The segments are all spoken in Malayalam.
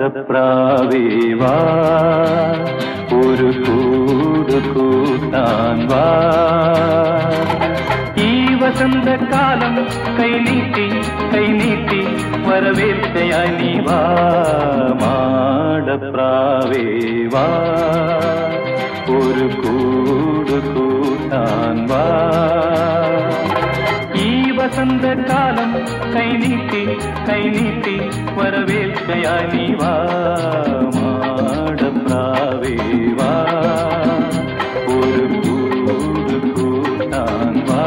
പ്രാവേവാ ഒരു കൂട് കൂട്ടാൻ വാ. ഈ വസന്തകാലം കൈനീട്ടി കൈനീട്ടി വരവേൽക്കയായി നീ വാ. മാടപ്രാവേവാ ഒരു കൂട് കൂട്ടാൻ വാ. ഈ വസന്തകാലം കൈനീട്ടി കൈനീട്ടി വരവേൽക്കയായി നീ വാ. മാടപ്രാവേവാ ഒരു കൂട് കൂട്ടാൻ വാ.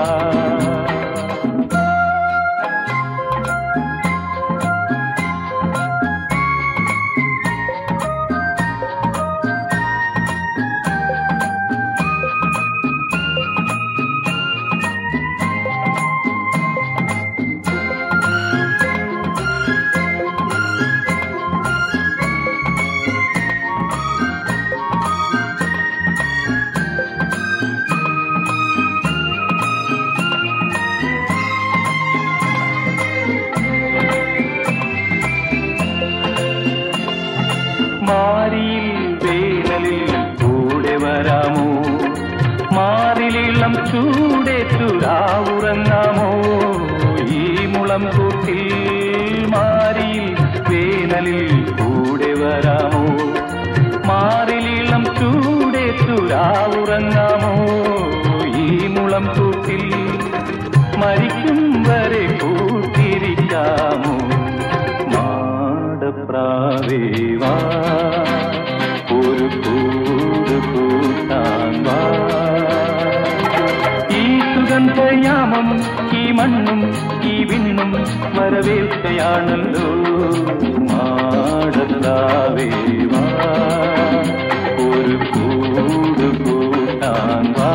മാരിയിൽ വേനലിൽ കൂടെ വരാമോ, മാറിലിളം ചൂടേറ്റുരാവുറങ്ങാമോ. ഈ മുളം കൂട്ടിൽ മാരിയിൽ വേനലിൽ കൂടെ വരാമോ, മാറിലിളം ചൂടേറ്റുരാവുറങ്ങാമോ. ഈ മുളം കൂട്ടിൽ മരിക്കും വരെ കൂട്ടിരിക്കാമോ. മാടപ്രാവേവാ ഒരു കൂട് കൂട്ടാൻ വാ. ഈ സുഗന്ധയാമം ഈ മണ്ണും ഈ വിണ്ണും വരവേൽക്കയാണല്ലോ. മാടപ്രാവേവാ ഒരു കൂട് കൂട്ടാൻ വാ.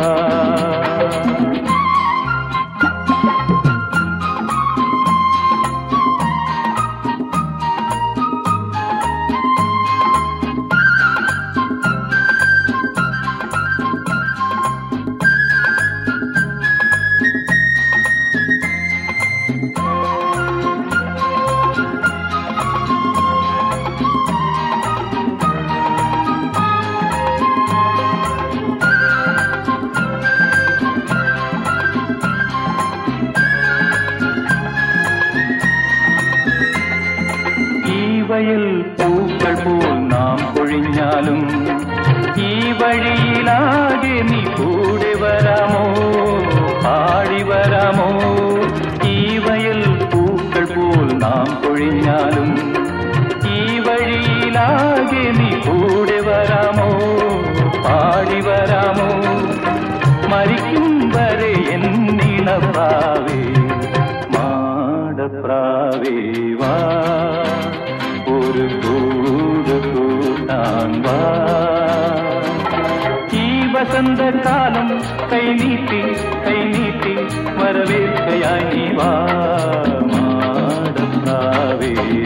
വയൽ പൂക്കൾ പോൽ നാം പൊഴിഞ്ഞാലും ഈ വഴിയിലാകെ നീ കൂടെ വരാമോ, പാടി വരാമോ. ഈ വയൽ പൂക്കൾ പോൽ നാം പൊഴിഞ്ഞാലും ഈ വഴിയിലാകെ നീ കൂടെ വരാമോ, പാടി വരാമോ. മരിക്കും വരെ എന്നിണപ്രാവേ മാടപ്രാവേവാ ഒരു കൂട് കൂട്ടാൻ വാ. ഈ വസന്തകാലം കൈനീട്ടി കൈനീട്ടി വരവേൽക്കയായി നീ വാ. മാടപ്രാവേ